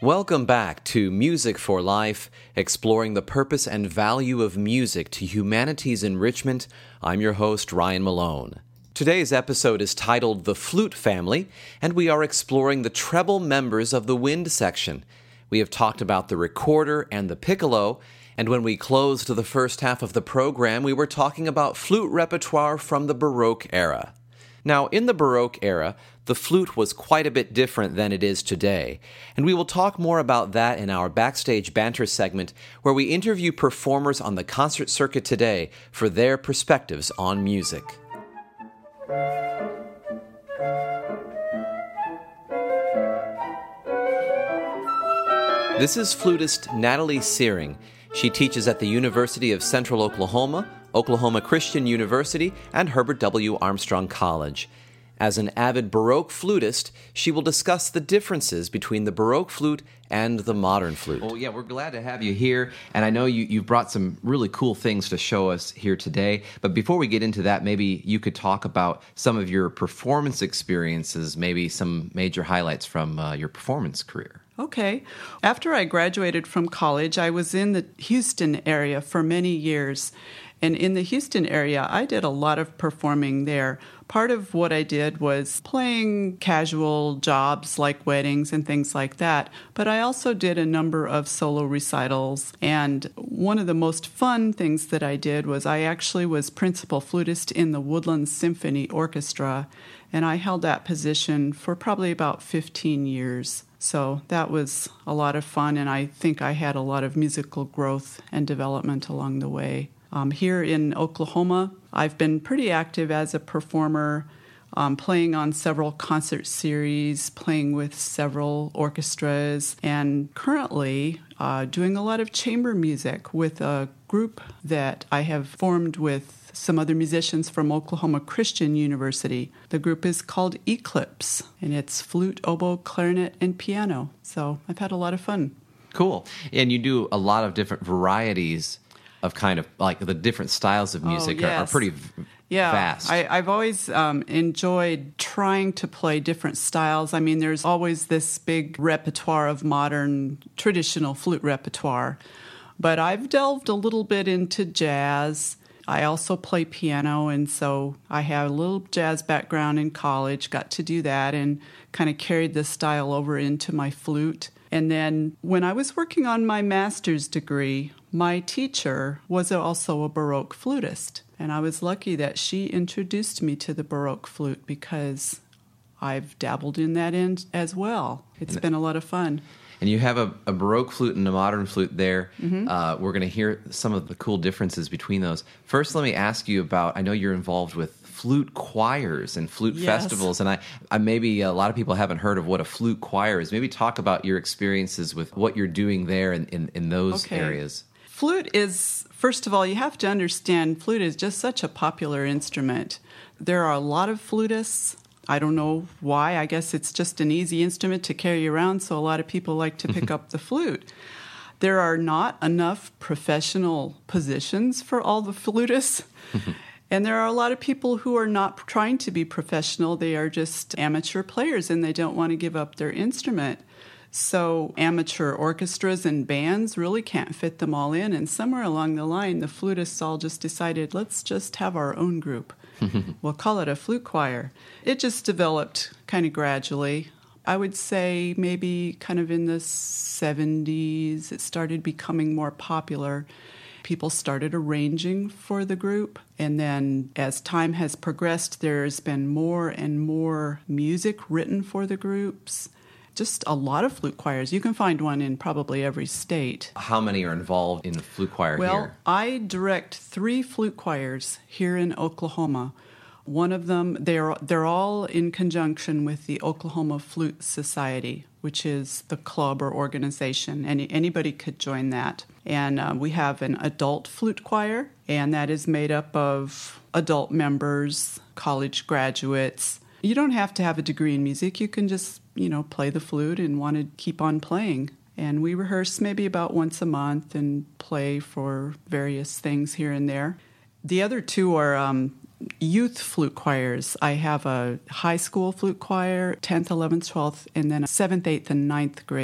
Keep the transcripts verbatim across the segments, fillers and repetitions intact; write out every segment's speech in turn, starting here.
Welcome back to Music for Life, exploring the purpose and value of music to humanity's enrichment. I'm your host, Ryan Malone. Today's episode is titled The Flute Family, and we are exploring the treble members of the wind section. We have talked about the recorder and the piccolo, and when we closed the first half of the program, we were talking about flute repertoire from the Baroque era. Now, in the Baroque era, the flute was quite a bit different than it is today, and we will talk more about that in our Backstage Banter segment, where we interview performers on the concert circuit today for their perspectives on music. This is flutist Natalie Searing. She teaches at the University of Central Oklahoma, Oklahoma Christian University, and Herbert W. Armstrong College. As an avid Baroque flutist, she will discuss the differences between the Baroque flute and the modern flute. Well, yeah, we're glad to have you here, and I know you, you've brought some really cool things to show us here today. But before we get into that, maybe you could talk about some of your performance experiences, maybe some major highlights from uh, your performance career. Okay. After I graduated from college, I was in the Houston area for many years. And in the Houston area, I did a lot of performing there. Part of what I did was playing casual jobs like weddings and things like that. But I also did a number of solo recitals. And one of the most fun things that I did was I actually was principal flutist in the Woodlands Symphony Orchestra. And I held that position for probably about fifteen years. So that was a lot of fun, and I think I had a lot of musical growth and development along the way. Um, here in Oklahoma, I've been pretty active as a performer, um, playing on several concert series, playing with several orchestras, and currently uh, doing a lot of chamber music with a group that I have formed with some other musicians from Oklahoma Christian University. The group is called Eclipse, and it's flute, oboe, clarinet, and piano. So I've had a lot of fun. Cool. And you do a lot of different varieties of kind of, like the different styles of music oh, yes. are, are pretty v- yeah, vast. I, I've always um, enjoyed trying to play different styles. I mean, there's always this big repertoire of modern, traditional flute repertoire. But I've delved a little bit into jazz. I also play piano, and so I have a little jazz background in college, got to do that, and kind of carried the style over into my flute. And then when I was working on my master's degree, my teacher was also a Baroque flutist, and I was lucky that she introduced me to the Baroque flute because I've dabbled in that end as well. It's been a lot of fun. And you have a, a Baroque flute and a modern flute there. Mm-hmm. Uh, we're going to hear some of the cool differences between those. First, let me ask you about, I know you're involved with flute choirs and flute yes. festivals, and I, I maybe a lot of people haven't heard of what a flute choir is. Maybe talk about your experiences with what you're doing there in, in, in those okay. areas. Flute is, first of all, you have to understand flute is just such a popular instrument. There are a lot of flutists. I don't know why. I guess it's just an easy instrument to carry around, so a lot of people like to pick up the flute. There are not enough professional positions for all the flutists. And there are a lot of people who are not trying to be professional. They are just amateur players, and they don't want to give up their instrument. So amateur orchestras and bands really can't fit them all in. And somewhere along the line, the flutists all just decided, let's just have our own group. We'll call it a flute choir. It just developed kind of gradually. I would say maybe kind of in the seventies, it started becoming more popular. People started arranging for the group. And then as time has progressed, there's been more and more music written for the groups. Just a lot of flute choirs. You can find one in probably every state. How many are involved in the flute choir well, here? Well, I direct three flute choirs here in Oklahoma. One of them, they're, they're all in conjunction with the Oklahoma Flute Society, which is the club or organization. Any, anybody could join that. And uh, we have an adult flute choir, and that is made up of adult members, college graduates. You don't have to have a degree in music. You can just, you know, play the flute and want to keep on playing. And we rehearse maybe about once a month and play for various things here and there. The other two are um, youth flute choirs. I have a high school flute choir, tenth, eleventh, twelfth, and then a seventh, eighth, and ninth grade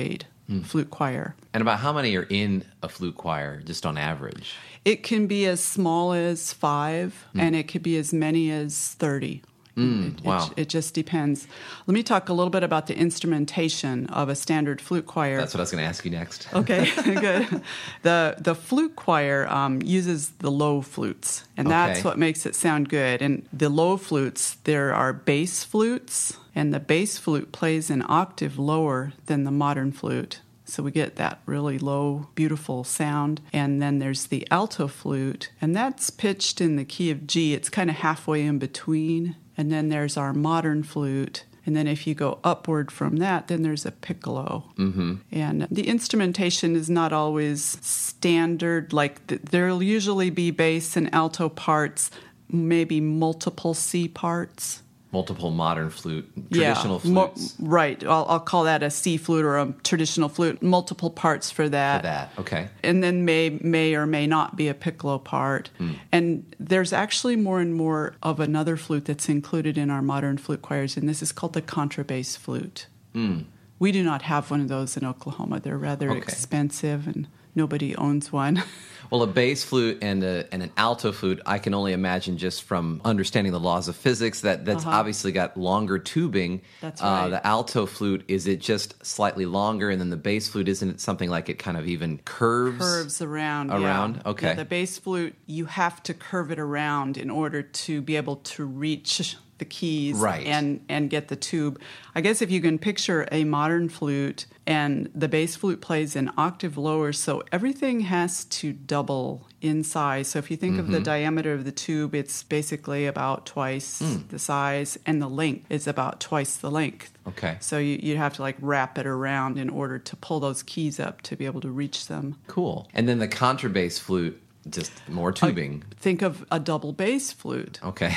mm. flute choir. And about how many are in a flute choir, just on average? It can be as small as five, mm. and it could be as many as thirty. Mm, it, wow. It, it just depends. Let me talk a little bit about the instrumentation of a standard flute choir. That's what I was going to ask you next. Okay, good. The the flute choir um, uses the low flutes, and that's okay. what makes it sound good. And the low flutes, there are bass flutes, and the bass flute plays an octave lower than the modern flute. So we get that really low, beautiful sound. And then there's the alto flute, and that's pitched in the key of G. It's kind of halfway in between. And then there's our modern flute. And then if you go upward from that, then there's a piccolo. Mm-hmm. And the instrumentation is not always standard. Like th- there'll usually be bass and alto parts, maybe multiple C parts. Multiple modern flute, traditional yeah, flutes. Mo- right. I'll, I'll call that a C flute or a traditional flute. Multiple parts for that. For that, okay. And then may may or may not be a piccolo part. Mm. And there's actually more and more of another flute that's included in our modern flute choirs, and this is called the contrabass flute. Mm. We do not have one of those in Oklahoma. They're rather okay. expensive, and nobody owns one. Well, a bass flute and, a, and an alto flute, I can only imagine just from understanding the laws of physics that that's uh-huh. obviously got longer tubing. That's right. Uh, the alto flute, is it just slightly longer? And then the bass flute, isn't it something like it kind of even curves? Curves around. Around? Yeah. Okay. Yeah, the bass flute, you have to curve it around in order to be able to reach the keys right. and, and get the tube. I guess if you can picture a modern flute and the bass flute plays an octave lower, so everything has to double in size. So if you think mm-hmm. of the diameter of the tube, it's basically about twice mm. the size, and the length is about twice the length. Okay. So you, you have to like wrap it around in order to pull those keys up to be able to reach them. Cool. And then the contrabass flute, just more tubing. Uh, think of a double bass flute. Okay.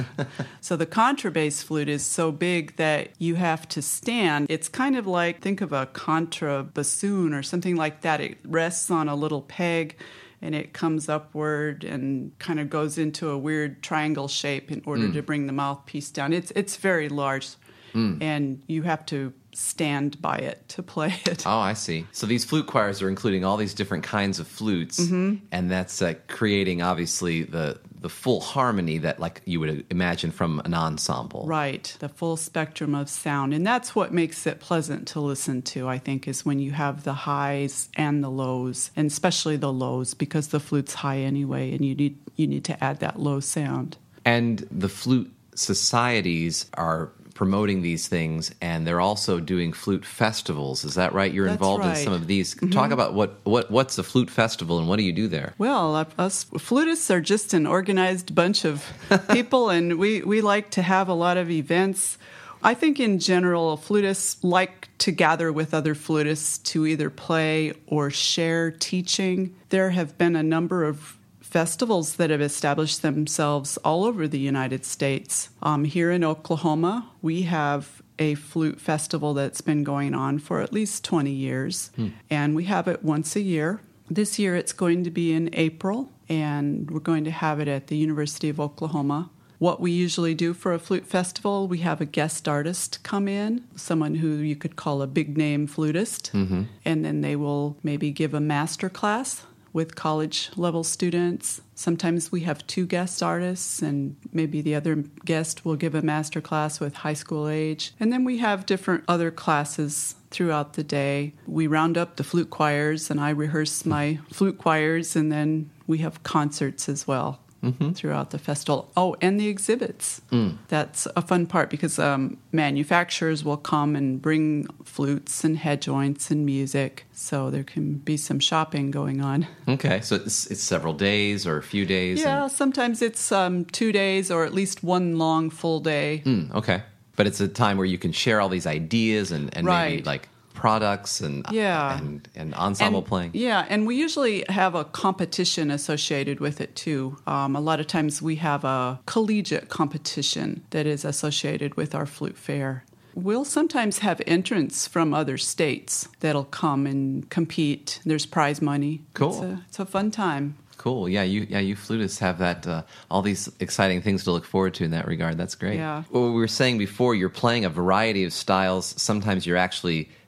So the contrabass flute is so big that you have to stand. It's kind of like, think of a contrabassoon or something like that. It rests on a little peg, and it comes upward and kind of goes into a weird triangle shape in order mm. to bring the mouthpiece down. It's it's very large, mm. and you have to stand by it to play it. Oh, I see. So these flute choirs are including all these different kinds of flutes, mm-hmm. and that's uh, creating, obviously, the the full harmony that, like, you would imagine from an ensemble. Right, the full spectrum of sound. And that's what makes it pleasant to listen to, I think, is when you have the highs and the lows, and especially the lows, because the flute's high anyway, and you need you need to add that low sound. And the flute societies are promoting these things, and they're also doing flute festivals. Is that right? You're That's involved right. in some of these. Mm-hmm. Talk about what, what what's a flute festival, and what do you do there? Well, uh, us flutists are just an organized bunch of people, and we, we like to have a lot of events. I think in general, flutists like to gather with other flutists to either play or share teaching. There have been a number of festivals that have established themselves all over the United States. Um, here in Oklahoma, we have a flute festival that's been going on for at least twenty years, hmm. and we have it once a year. This year it's going to be in April, and we're going to have it at the University of Oklahoma. What we usually do for a flute festival, we have a guest artist come in, someone who you could call a big-name flutist, mm-hmm. and then they will maybe give a master class with college-level students. Sometimes we have two guest artists, and maybe the other guest will give a master class with high school age. And then we have different other classes throughout the day. We round up the flute choirs, and I rehearse my flute choirs, and then we have concerts as well. Mm-hmm. Throughout the festival. Oh, and the exhibits. Mm. That's a fun part because um, manufacturers will come and bring flutes and head joints and music, so there can be some shopping going on. Okay, so it's, it's several days or a few days? Yeah, and... sometimes it's um, two days or at least one long full day. Mm, okay, but it's a time where you can share all these ideas and, and right. maybe like products and, yeah. and and ensemble and, playing. Yeah, and we usually have a competition associated with it too. Um, a lot of times we have a collegiate competition that is associated with our flute fair. We'll sometimes have entrants from other states that'll come and compete. There's prize money. Cool. It's a, it's a fun time. Cool. Yeah, you yeah you flutists have that uh, all these exciting things to look forward to in that regard. That's great. Yeah. Well, we were saying before, you're playing a variety of styles. Sometimes you're actually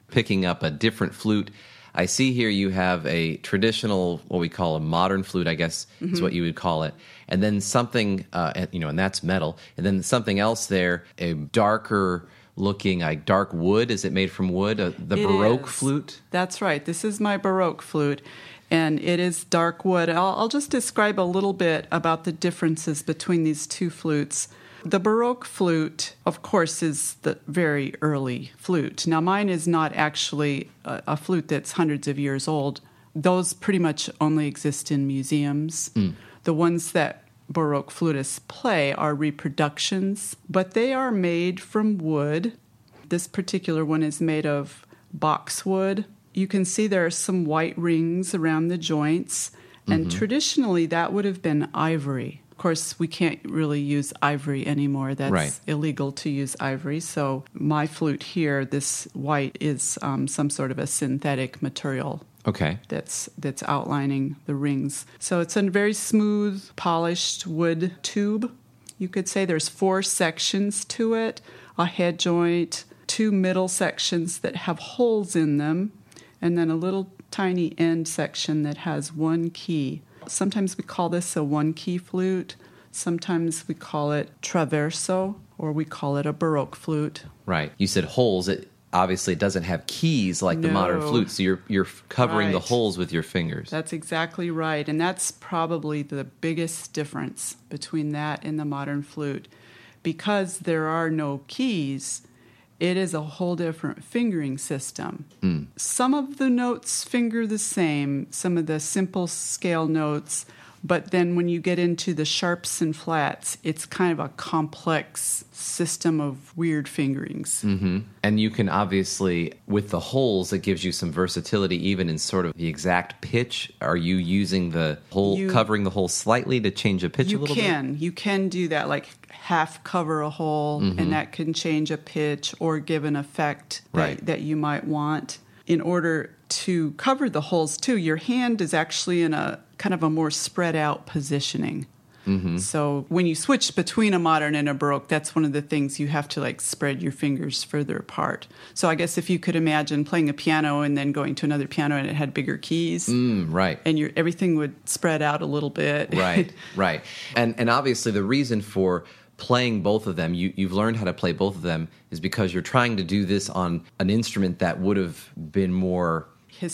picking up a different flute. I see here you have a traditional, what we call a modern flute, I guess mm-hmm. is what you would call it. And then something, uh, you know, and that's metal. And then something else there, a darker looking, like dark wood. Is it made from wood? Uh, the it Baroque is. flute? That's right. This is my Baroque flute. And it is dark wood. I'll, I'll just describe a little bit about the differences between these two flutes. The Baroque flute, of course, is the very early flute. Now, mine is not actually a, a flute that's hundreds of years old. Those pretty much only exist in museums. Mm. The ones that Baroque flutists play are reproductions, but they are made from wood. This particular one is made of boxwood. You can see there are some white rings around the joints, and mm-hmm. traditionally that would have been ivory. Of course, we can't really use ivory anymore. That's right. illegal to use ivory. So my flute here, this white, is um, some sort of a synthetic material. Okay. That's that's outlining the rings. So it's a very smooth, polished wood tube. You could say there's four sections to it, a head joint, two middle sections that have holes in them, and then a little tiny end section that has one key. Sometimes we call this a one-key flute. Sometimes we call it traverso, or we call it a Baroque flute. Right. You said holes. It obviously doesn't have keys like no. the modern flute, so you're you're covering right. the holes with your fingers. That's exactly right, and that's probably the biggest difference between that and the modern flute. Because there are no keys, it is a whole different fingering system. Mm. Some of the notes finger the same, some of the simple scale notes, but then when you get into the sharps and flats, it's kind of a complex system of weird fingerings. Mm-hmm. And you can obviously, with the holes, it gives you some versatility even in sort of the exact pitch. Are you using the hole, you, covering the hole slightly to change a pitch a little can, bit? You can. You can do that, like half cover a hole, mm-hmm. and that can change a pitch or give an effect that, right. that you might want. In order to cover the holes, too, your hand is actually in a kind of a more spread out positioning. Mm-hmm. So when you switch between a modern and a Baroque, that's one of the things you have to like spread your fingers further apart. So I guess if you could imagine playing a piano and then going to another piano and it had bigger keys, mm, right, and your everything would spread out a little bit. Right, right. And and obviously the reason for playing both of them, you, you've learned how to play both of them, is because you're trying to do this on an instrument that would have been more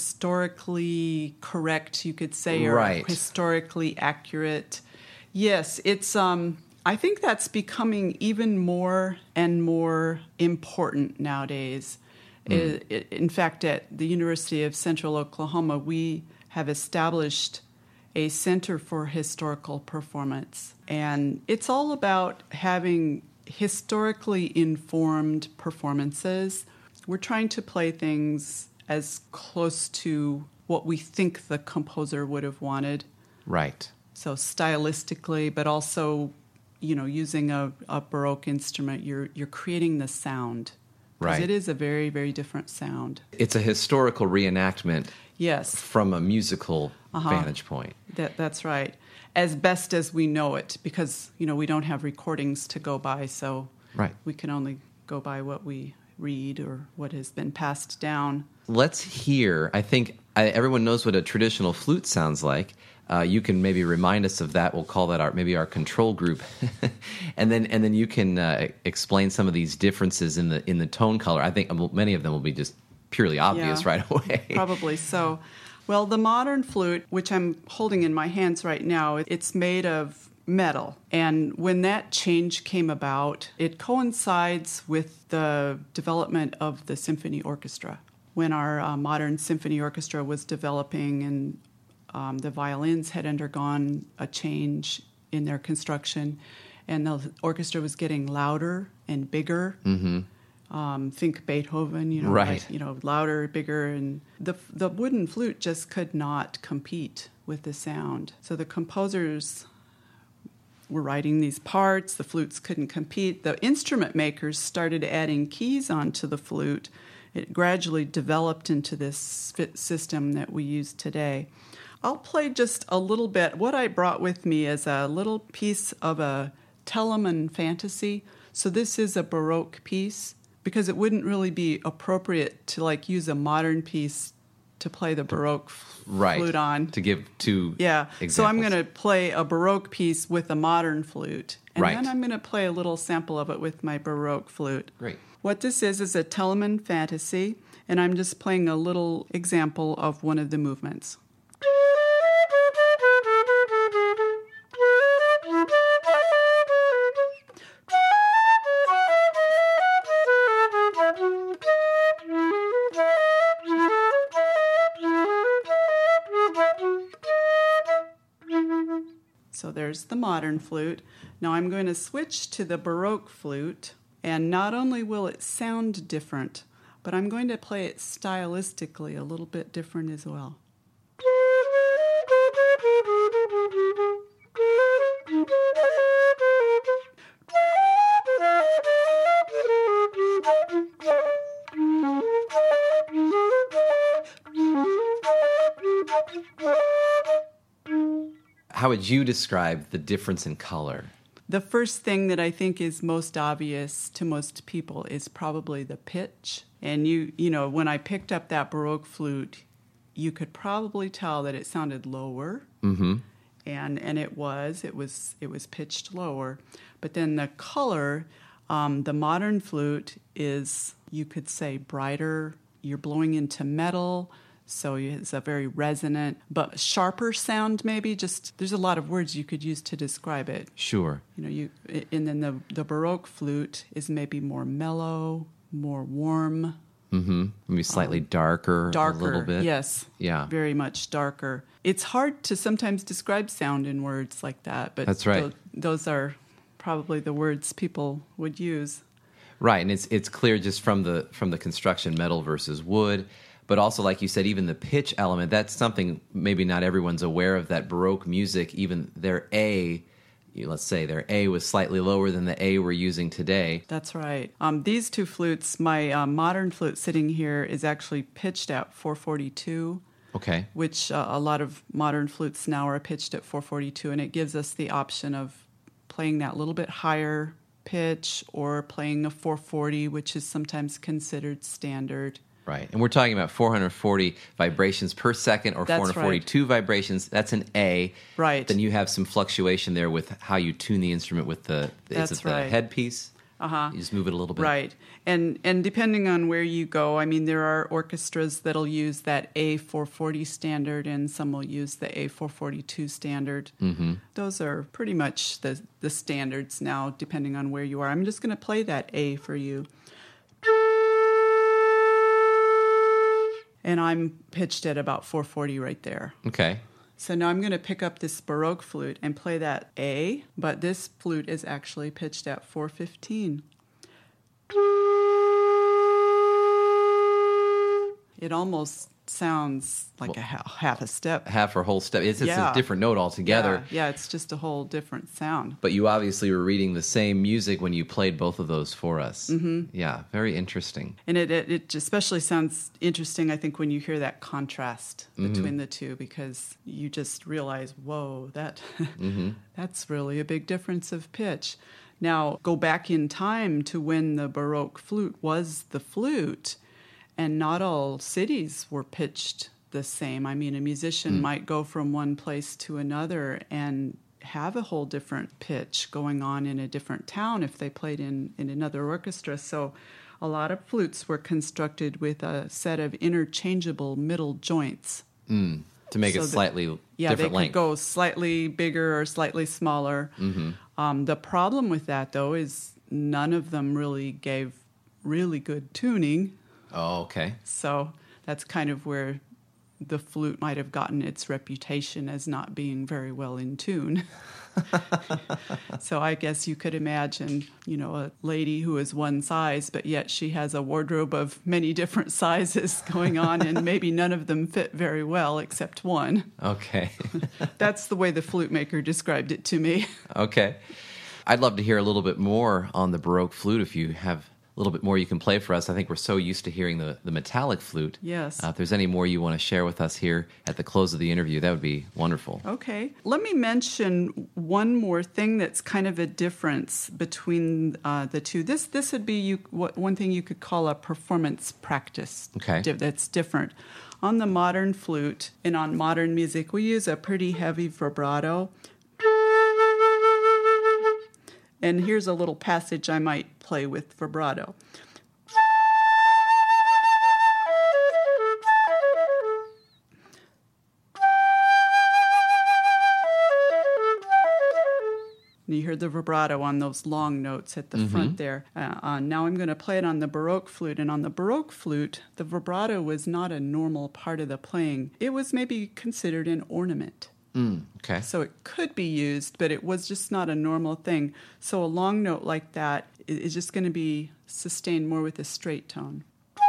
historically correct, you could say, or right. historically accurate. Yes, it's. Um, I think that's becoming even more and more important nowadays. Mm. It, it, in fact, at the University of Central Oklahoma, we have established a Center for Historical Performance, and it's all about having historically informed performances. We're trying to play things as close to what we think the composer would have wanted. Right. So stylistically, but also, you know, using a, a Baroque instrument, you're you're creating the sound. Because right. it is a very, very different sound. It's a historical reenactment. Yes. From a musical uh-huh. vantage point. That that's right. As best as we know it, because, you know, we don't have recordings to go by, so right. we can only go by what we read or what has been passed down. Let's hear, I think I, everyone knows what a traditional flute sounds like. Uh, you can maybe remind us of that. We'll call that our maybe our control group, and then and then you can uh, explain some of these differences in the in the tone color. I think many of them will be just purely obvious yeah, right away. Probably so. Well, the modern flute, which I'm holding in my hands right now, it's made of metal. And when that change came about, it coincides with the development of the symphony orchestra. When our uh, modern symphony orchestra was developing and um, the violins had undergone a change in their construction, and the orchestra was getting louder and bigger. Mm-hmm. Um, think Beethoven, you know, right. like, you know, louder, bigger, and the the wooden flute just could not compete with the sound. So the composers were writing these parts. The flutes couldn't compete. The instrument makers started adding keys onto the flute. It gradually developed into this system that we use today. I'll play just a little bit. What I brought with me is a little piece of a Telemann Fantasy. So this is a Baroque piece because it wouldn't really be appropriate to like use a modern piece to play the Baroque f- right. flute on. To give two yeah. examples. So I'm going to play a Baroque piece with a modern flute. And right. then I'm going to play a little sample of it with my Baroque flute. Great. What this is is a Telemann Fantasy, and I'm just playing a little example of one of the movements. So there's the modern flute. Now I'm going to switch to the Baroque flute, and not only will it sound different, but I'm going to play it stylistically a little bit different as well. How would you describe the difference in color? The first thing that I think is most obvious to most people is probably the pitch. And you, you know, when I picked up that Baroque flute, you could probably tell that it sounded lower. Mm-hmm. And and it was, it was, it was pitched lower. But then the color, um, the modern flute is, you could say, brighter. You're blowing into metal. So it's a very resonant, but sharper sound maybe. Just there's a lot of words you could use to describe it. Sure. You know, you and then the the Baroque flute is maybe more mellow, more warm. Mm-hmm. Maybe slightly um, darker, darker, a little bit. Yes. Yeah. Very much darker. It's hard to sometimes describe sound in words like that, but that's right. Th- those are probably the words people would use. Right, and it's it's clear just from the from the construction, metal versus wood. But also, like you said, even the pitch element, that's something maybe not everyone's aware of, that Baroque music, even their A, you know, let's say their A was slightly lower than the A we're using today. That's right. Um, these two flutes, my uh, modern flute sitting here is actually pitched at four forty-two. Okay. Which uh, a lot of modern flutes now are pitched at four forty-two, and it gives us the option of playing that little bit higher pitch or playing a four forty, which is sometimes considered standard. Right, and we're talking about four hundred forty vibrations per second or That's four hundred forty-two right. vibrations. That's an A. Right. Then you have some fluctuation there with how you tune the instrument with the, That's is it the right. headpiece? Uh-huh. You just move it a little bit. Right. And and depending on where you go, I mean, there are orchestras that'll use that A four forty standard, and some will use the A four forty-two standard. Mm-hmm. Those are pretty much the, the standards now, depending on where you are. I'm just going to play that A for you. And I'm pitched at about four forty right there. Okay. So now I'm going to pick up this Baroque flute and play that A, but this flute is actually pitched at four fifteen. It almost sounds like well, a ha- half a step. Half or whole step. It's, it's yeah. a different note altogether. Yeah, yeah, it's just a whole different sound. But you obviously were reading the same music when you played both of those for us. Mm-hmm. Yeah, very interesting. And it, it, it especially sounds interesting, I think, when you hear that contrast mm-hmm. between the two, because you just realize, whoa, that mm-hmm. that's really a big difference of pitch. Now, go back in time to when the Baroque flute was the flute, and not all cities were pitched the same. I mean, a musician mm. might go from one place to another and have a whole different pitch going on in a different town if they played in, in another orchestra. So a lot of flutes were constructed with a set of interchangeable middle joints. Mm. To make so it slightly that, yeah, different they length. could go slightly bigger or slightly smaller. Mm-hmm. Um, the problem with that, though, is none of them really gave really good tuning. Oh, okay. So that's kind of where the flute might have gotten its reputation as not being very well in tune. So I guess you could imagine, you know, a lady who is one size, but yet she has a wardrobe of many different sizes going on, and maybe none of them fit very well except one. Okay. That's the way the flute maker described it to me. Okay. I'd love to hear a little bit more on the Baroque flute if you have little bit more you can play for us. I think we're so used to hearing the, the metallic flute. Yes. Uh, if there's any more you want to share with us here at the close of the interview, that would be wonderful. Okay. Let me mention one more thing that's kind of a difference between uh, the two. This this would be you, what, one thing you could call a performance practice. Okay. Di- that's different. On the modern flute and on modern music, we use a pretty heavy vibrato. And here's a little passage I might play with vibrato. And you hear the vibrato on those long notes at the mm-hmm. front there. Uh, uh, now I'm going to play it on the Baroque flute. And on the Baroque flute, the vibrato was not a normal part of the playing. It was maybe considered an ornament. Mm, okay. So it could be used, but it was just not a normal thing. So a long note like that is just going to be sustained more with a straight tone.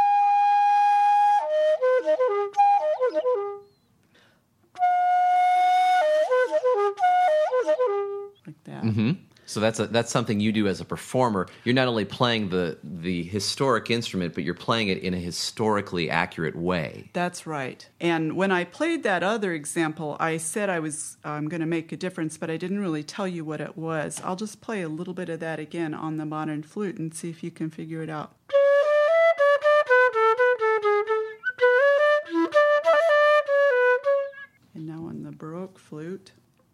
Like that. Mm-hmm. So that's a, that's something you do as a performer. You're not only playing the the historic instrument, but you're playing it in a historically accurate way. That's right. And when I played that other example, I said I was um, going to make a difference, but I didn't really tell you what it was. I'll just play a little bit of that again on the modern flute and see if you can figure it out. And now on the Baroque flute.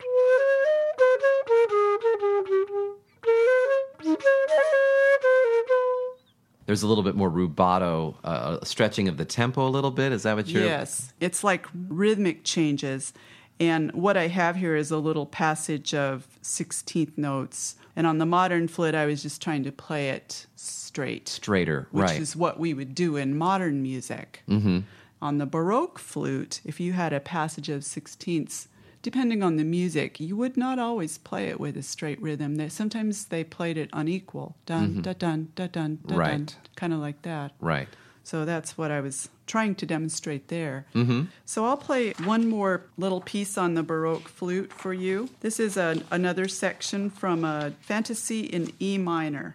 There's a little bit more rubato, uh, stretching of the tempo a little bit. Is that what you're... Yes. It's like rhythmic changes. And what I have here is a little passage of sixteenth notes. And on the modern flute, I was just trying to play it straight. Straighter, which right. Which is what we would do in modern music. Mm-hmm. On the Baroque flute, if you had a passage of sixteenths, depending on the music, you would not always play it with a straight rhythm. They, sometimes they played it unequal. Dun, mm-hmm. da, dun, da, dun, da, right. dun. Kind of like that. Right. So that's what I was trying to demonstrate there. Mm-hmm. So I'll play one more little piece on the Baroque flute for you. This is a, another section from a fantasy in E minor.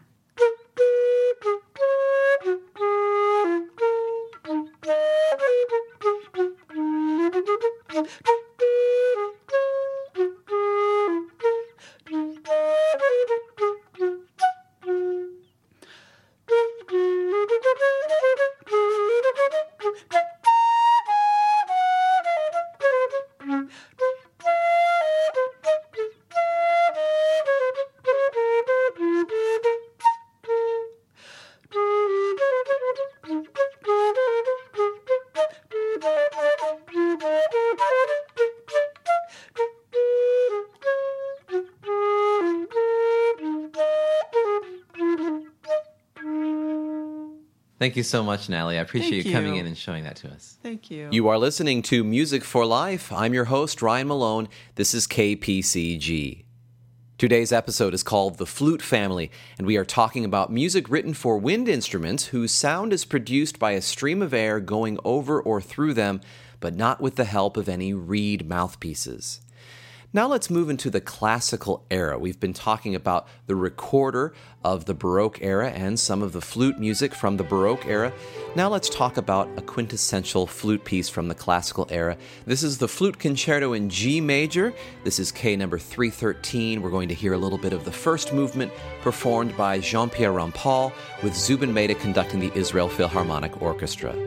Thank you so much, Natalie. I appreciate Thank you coming you. in and showing that to us. Thank you. You are listening to Music for Life. I'm your host, Ryan Malone. This is K P C G. Today's episode is called The Flute Family, and we are talking about music written for wind instruments whose sound is produced by a stream of air going over or through them, but not with the help of any reed mouthpieces. Now let's move into the classical era. We've been talking about the recorder of the Baroque era and some of the flute music from the Baroque era. Now let's talk about a quintessential flute piece from the classical era. This is the Flute Concerto in G major. This is K number three thirteen. We're going to hear a little bit of the first movement performed by Jean-Pierre Rampal with Zubin Mehta conducting the Israel Philharmonic Orchestra.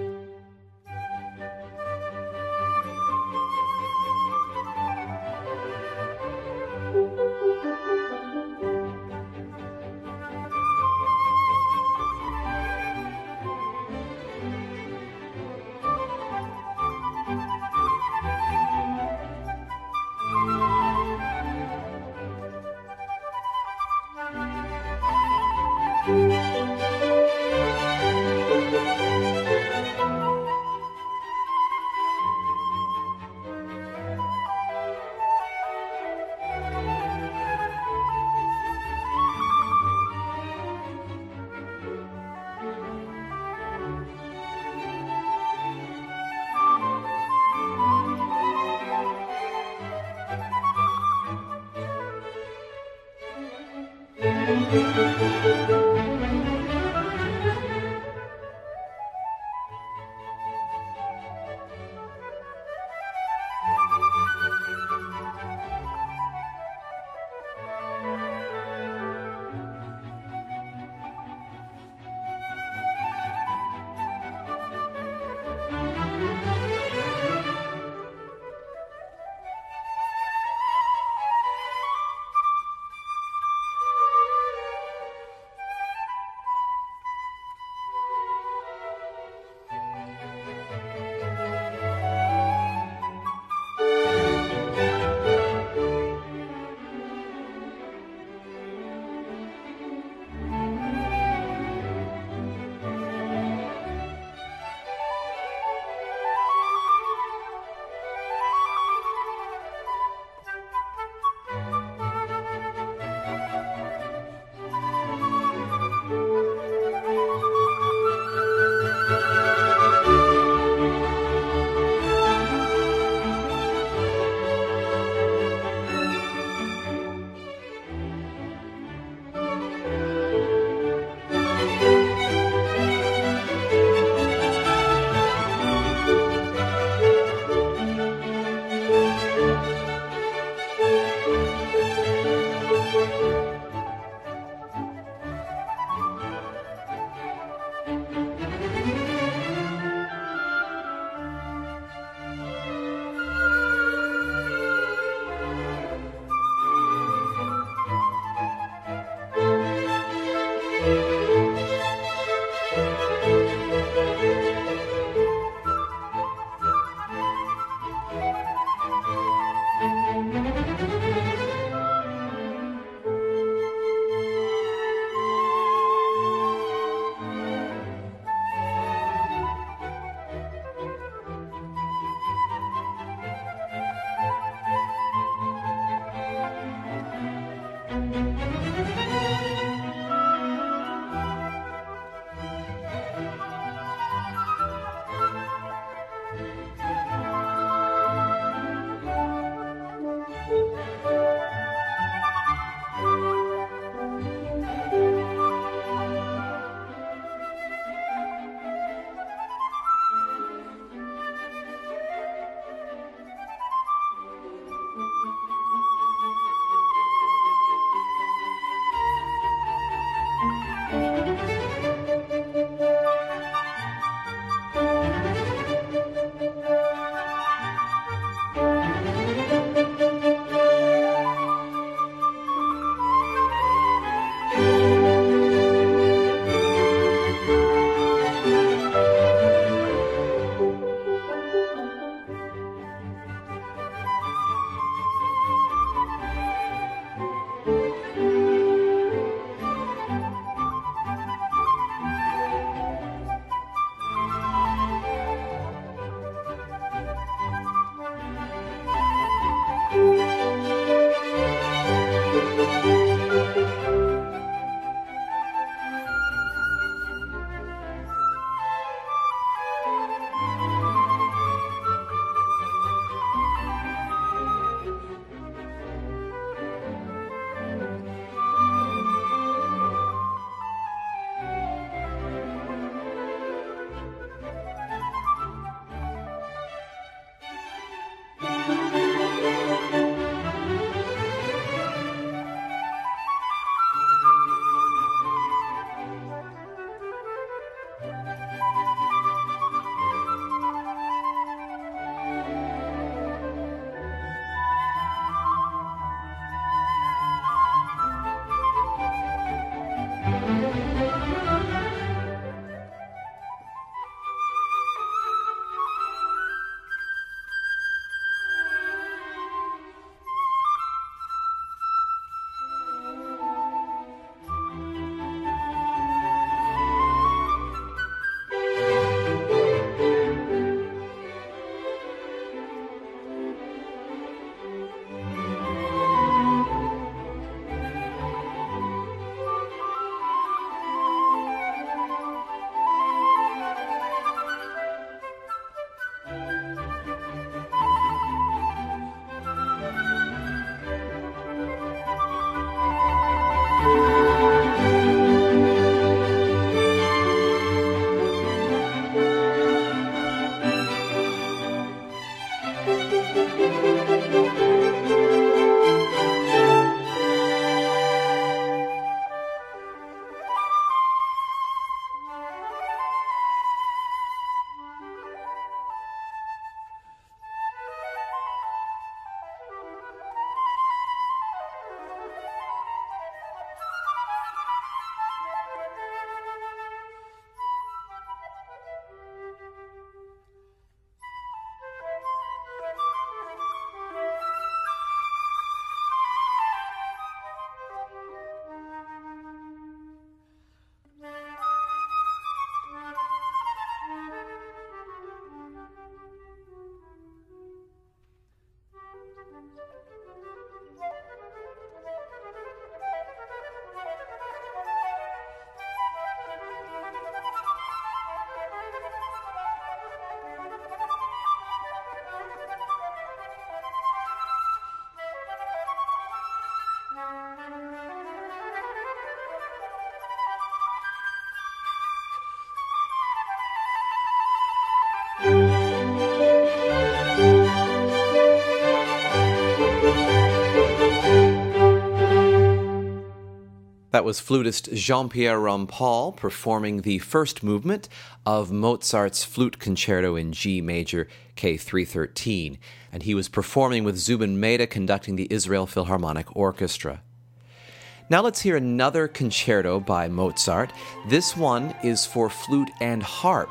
That was flutist Jean-Pierre Rampal performing the first movement of Mozart's Flute Concerto in G major, K three thirteen, and he was performing with Zubin Mehta conducting the Israel Philharmonic Orchestra. Now let's hear another concerto by Mozart. This one is for flute and harp.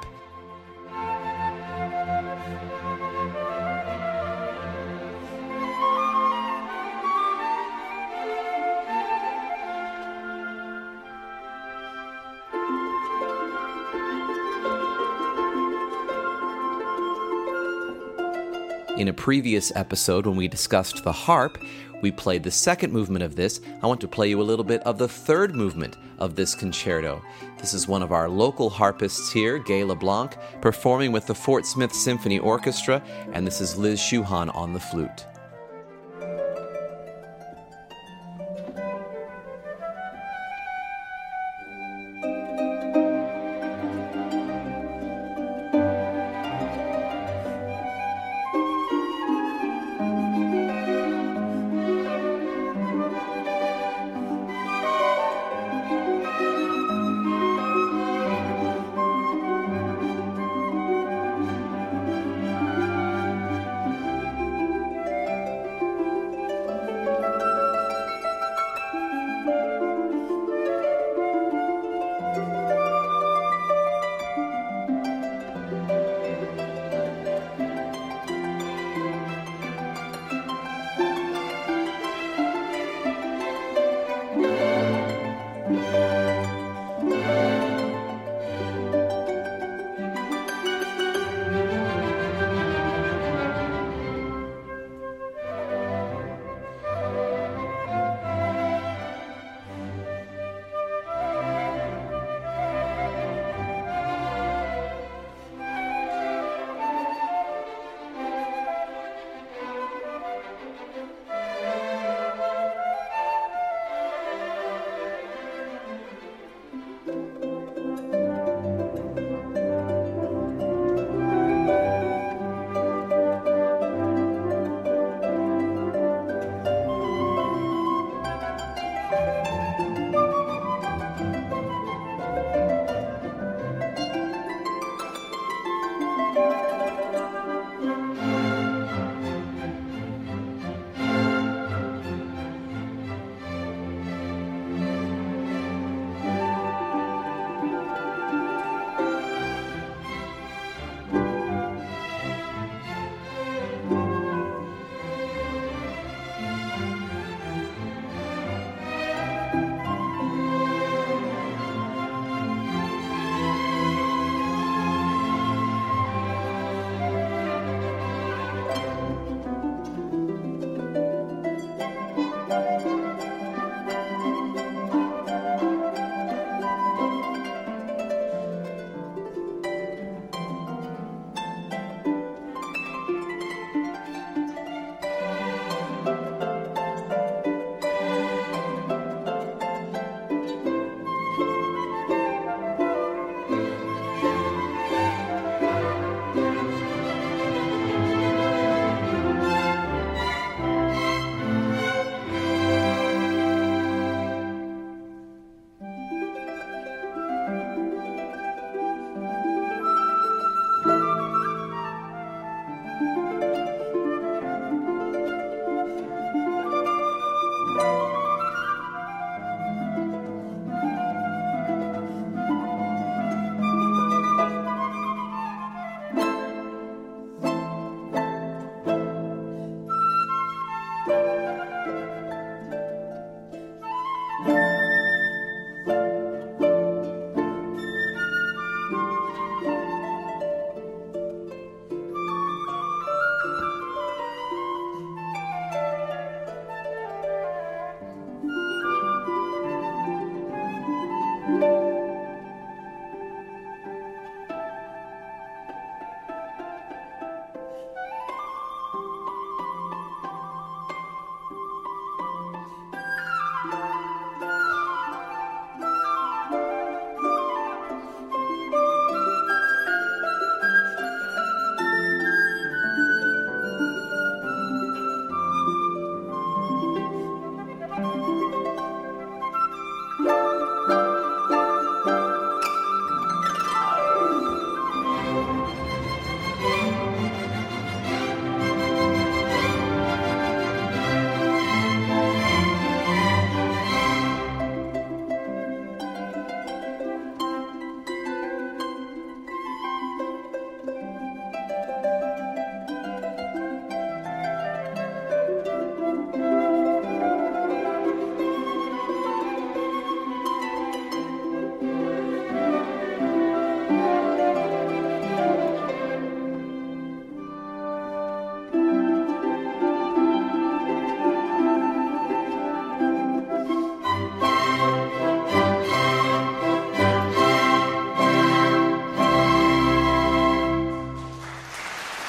In a previous episode, when we discussed the harp, we played the second movement of this. I want to play you a little bit of the third movement of this concerto. This is one of our local harpists here, Gay LeBlanc, performing with the Fort Smith Symphony Orchestra, and this is Liz Shuhan on the flute.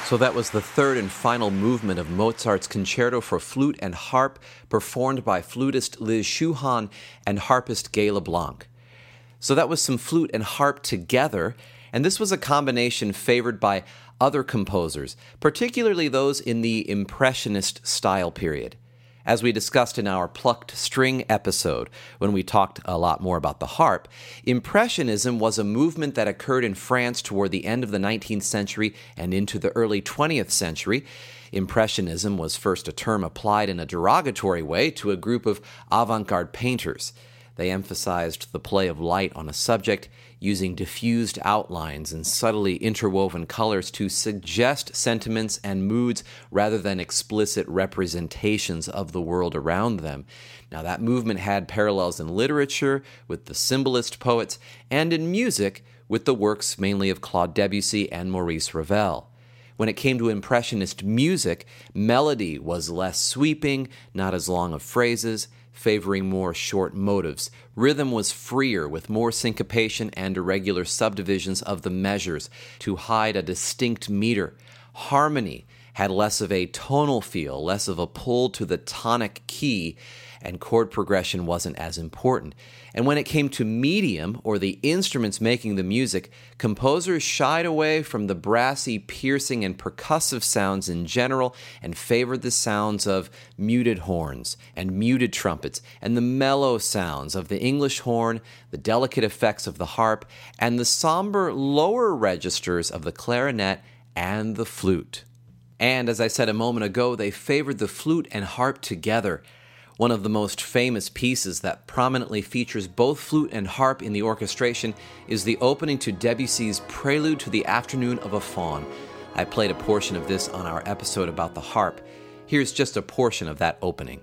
So that was the third and final movement of Mozart's Concerto for Flute and Harp, performed by flutist Liz Schuhan and harpist Guy LeBlanc. So that was some flute and harp together, and this was a combination favored by other composers, particularly those in the Impressionist style period. As we discussed in our Plucked String episode, when we talked a lot more about the harp, Impressionism was a movement that occurred in France toward the end of the nineteenth century and into the early twentieth century. Impressionism was first a term applied in a derogatory way to a group of avant-garde painters. They emphasized the play of light on a subject, using diffused outlines and subtly interwoven colors to suggest sentiments and moods rather than explicit representations of the world around them. Now, that movement had parallels in literature with the symbolist poets and in music with the works mainly of Claude Debussy and Maurice Ravel. When it came to Impressionist music, melody was less sweeping, not as long of phrases, favoring more short motives. Rhythm was freer, with more syncopation and irregular subdivisions of the measures to hide a distinct meter. Harmony had less of a tonal feel, less of a pull to the tonic key, and chord progression wasn't as important. And when it came to medium, or the instruments making the music, composers shied away from the brassy, piercing, and percussive sounds in general and favored the sounds of muted horns and muted trumpets and the mellow sounds of the English horn, the delicate effects of the harp, and the somber lower registers of the clarinet and the flute. And as I said a moment ago, they favored the flute and harp together. One of the most famous pieces that prominently features both flute and harp in the orchestration is the opening to Debussy's Prelude to the Afternoon of a Faun. I played a portion of this on our episode about the harp. Here's just a portion of that opening.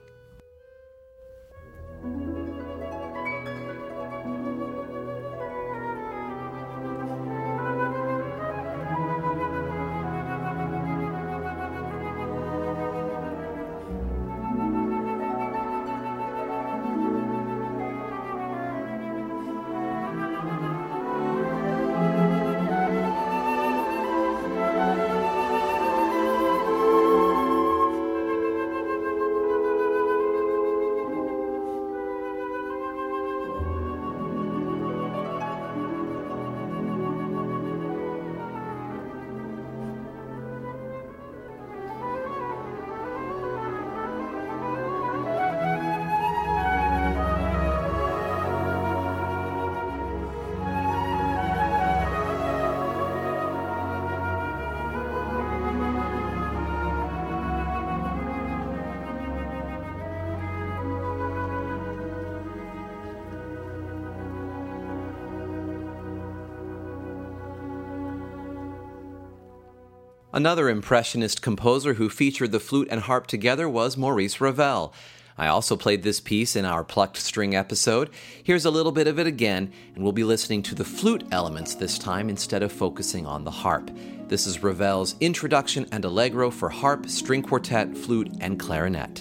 Another Impressionist composer who featured the flute and harp together was Maurice Ravel. I also played this piece in our Plucked String episode. Here's a little bit of it again, and we'll be listening to the flute elements this time instead of focusing on the harp. This is Ravel's Introduction and Allegro for harp, string quartet, flute, and clarinet.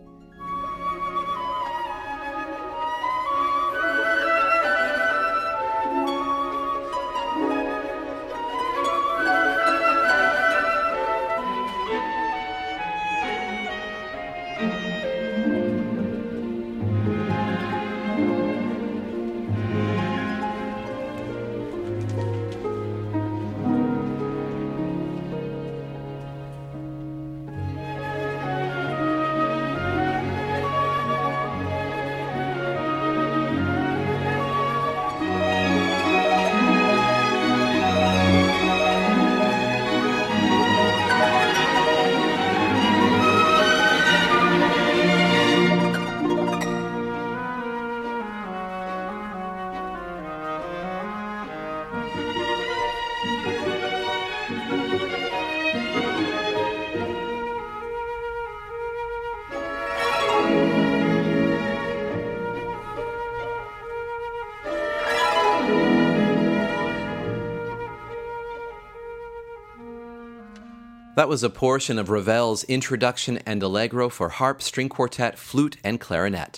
That was a portion of Ravel's Introduction and Allegro for harp, string quartet, flute, and clarinet.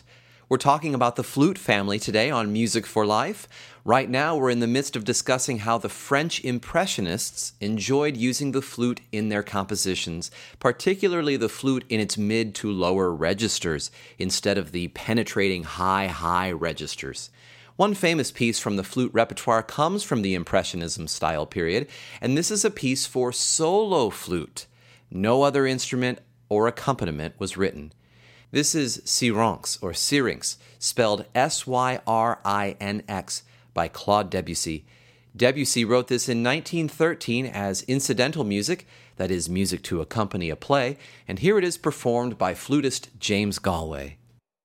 We're talking about the flute family today on Music for Life. Right now, we're in the midst of discussing how the French Impressionists enjoyed using the flute in their compositions, particularly the flute in its mid to lower registers, instead of the penetrating high, high registers. One famous piece from the flute repertoire comes from the Impressionism style period, and this is a piece for solo flute. No other instrument or accompaniment was written. This is Syrinx, or Syrinx, spelled S Y R I N X, by Claude Debussy. Debussy wrote this in nineteen thirteen as incidental music, that is, music to accompany a play, and here it is performed by flutist James Galway.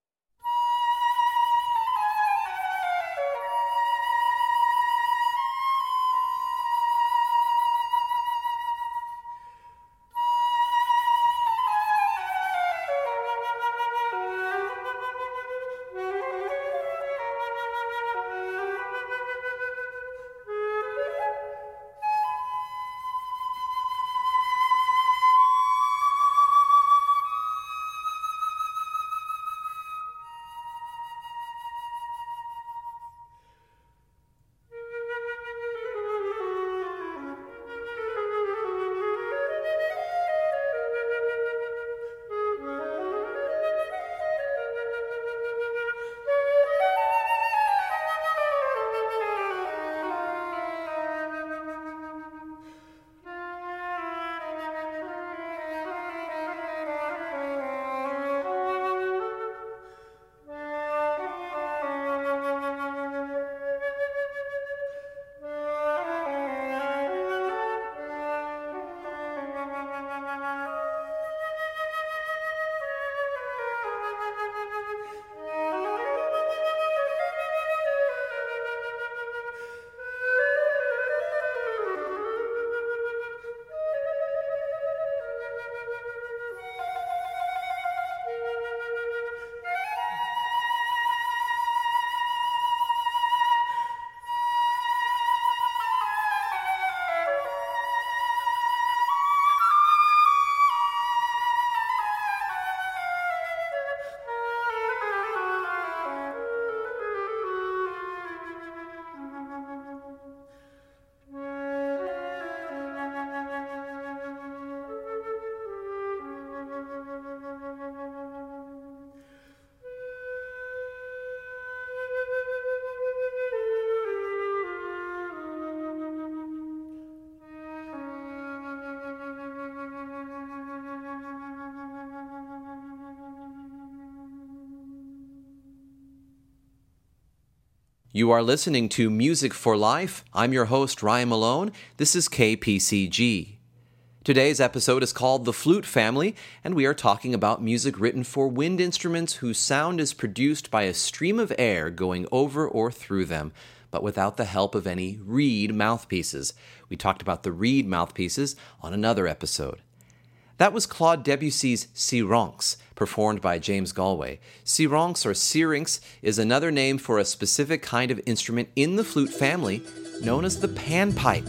You are listening to Music for Life. I'm your host, Ryan Malone. This is K P C G. Today's episode is called The Flute Family, and we are talking about music written for wind instruments whose sound is produced by a stream of air going over or through them, but without the help of any reed mouthpieces. We talked about the reed mouthpieces on another episode. That was Claude Debussy's Syrinx, performed by James Galway. Syrinx or Syrinx is another name for a specific kind of instrument in the flute family known as the panpipe.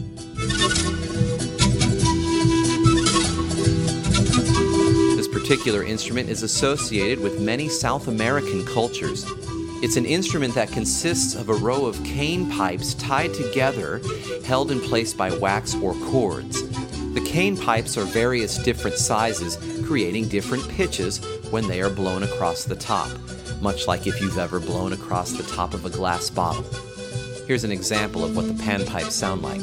This particular instrument is associated with many South American cultures. It's an instrument that consists of a row of cane pipes tied together, held in place by wax or cords. The cane pipes are various different sizes, creating different pitches when they are blown across the top, much like if you've ever blown across the top of a glass bottle. Here's an example of what the panpipes sound like.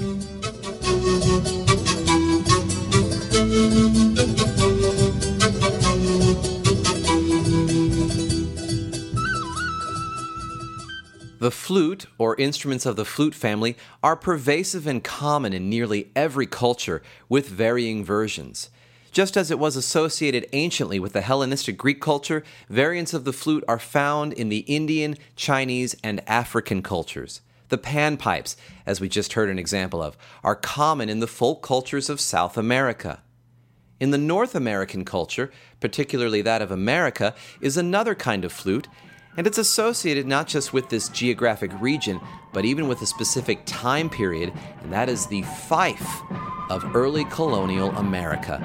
The flute, or instruments of the flute family, are pervasive and common in nearly every culture, with varying versions. Just as it was associated anciently with the Hellenistic Greek culture, variants of the flute are found in the Indian, Chinese, and African cultures. The panpipes, as we just heard an example of, are common in the folk cultures of South America. In the North American culture, particularly that of America, is another kind of flute, and it's associated not just with this geographic region, but even with a specific time period, and that is the fife of early colonial America.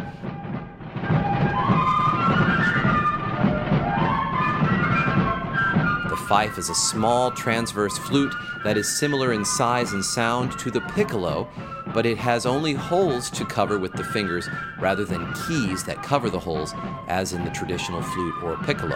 fife is a small transverse flute that is similar in size and sound to the piccolo, but it has only holes to cover with the fingers rather than keys that cover the holes, as in the traditional flute or piccolo.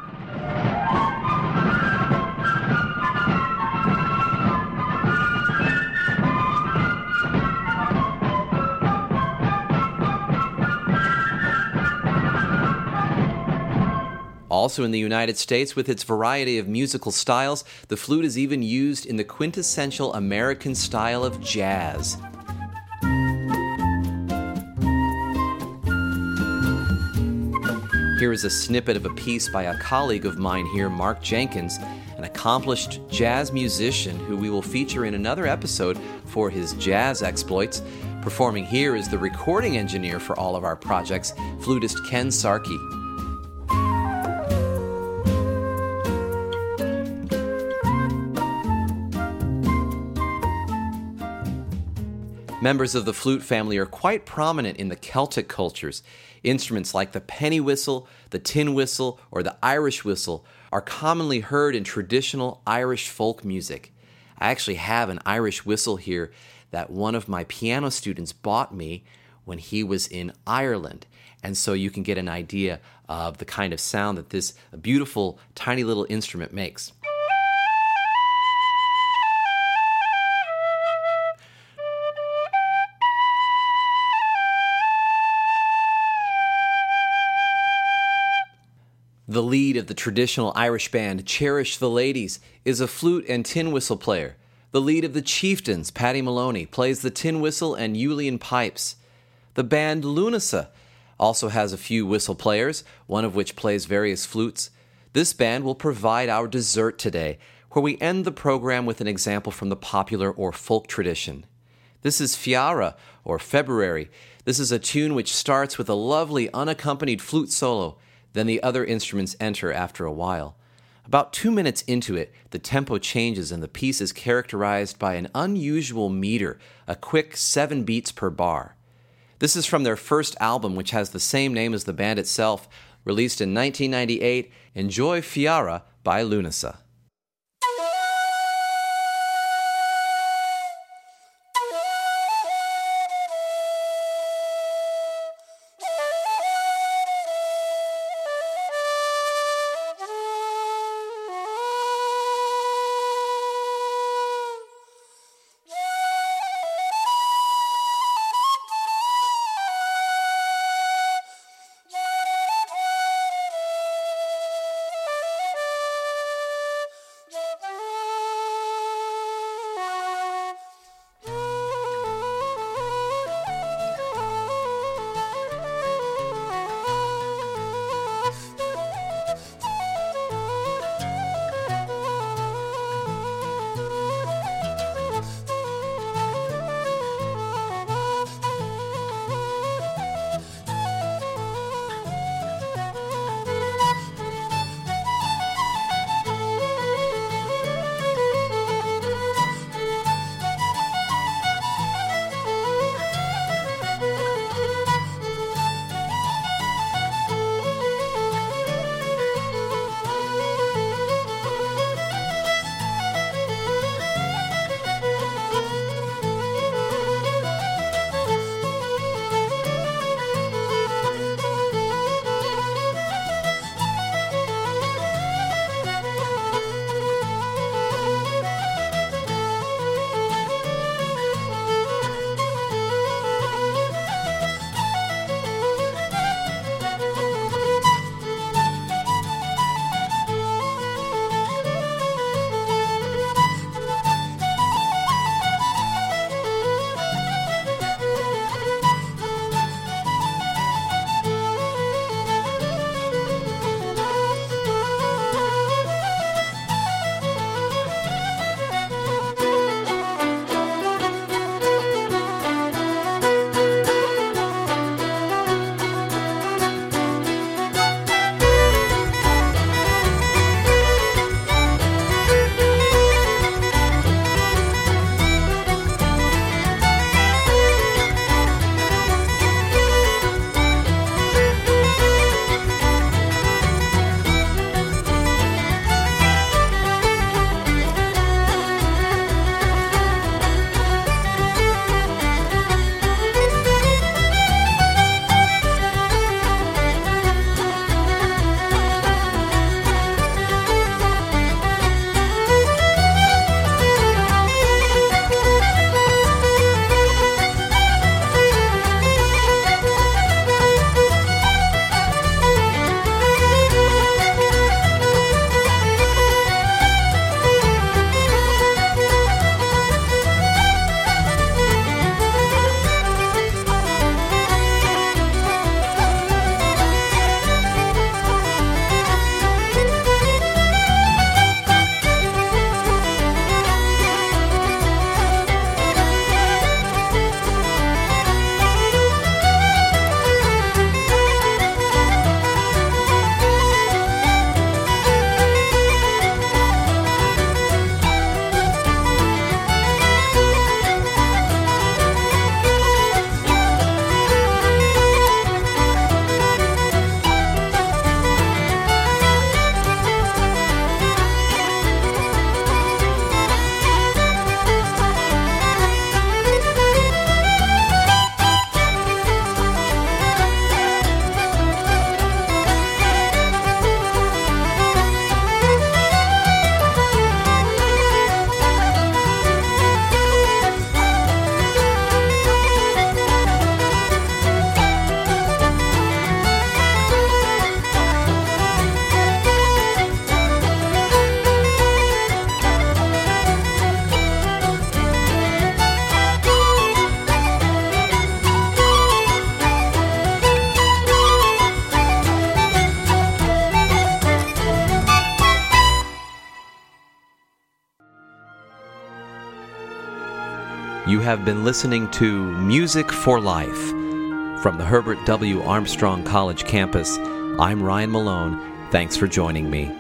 Also in the United States, with its variety of musical styles, the flute is even used in the quintessential American style of jazz. Here is a snippet of a piece by a colleague of mine here, Mark Jenkins, an accomplished jazz musician who we will feature in another episode for his jazz exploits. Performing here is the recording engineer for all of our projects, flutist Ken Sarkey. Members of the flute family are quite prominent in the Celtic cultures. Instruments like the penny whistle, the tin whistle, or the Irish whistle are commonly heard in traditional Irish folk music. I actually have an Irish whistle here that one of my piano students bought me when he was in Ireland. And so you can get an idea of the kind of sound that this beautiful, tiny little instrument makes. The lead of the traditional Irish band, Cherish the Ladies, is a flute and tin whistle player. The lead of the Chieftains, Paddy Maloney, plays the tin whistle and Uilleann pipes. The band Lunasa also has a few whistle players, one of which plays various flutes. This band will provide our dessert today, where we end the program with an example from the popular or folk tradition. This is Fiara, or February. This is a tune which starts with a lovely unaccompanied flute solo. Then the other instruments enter after a while. About two minutes into it, the tempo changes and the piece is characterized by an unusual meter, a quick seven beats per bar. This is from their first album, which has the same name as the band itself, released in nineteen ninety-eight, Enjoy Fiara by Lunasa. You have been listening to Music for Life. From the Herbert W. Armstrong College campus, I'm Ryan Malone. Thanks for joining me.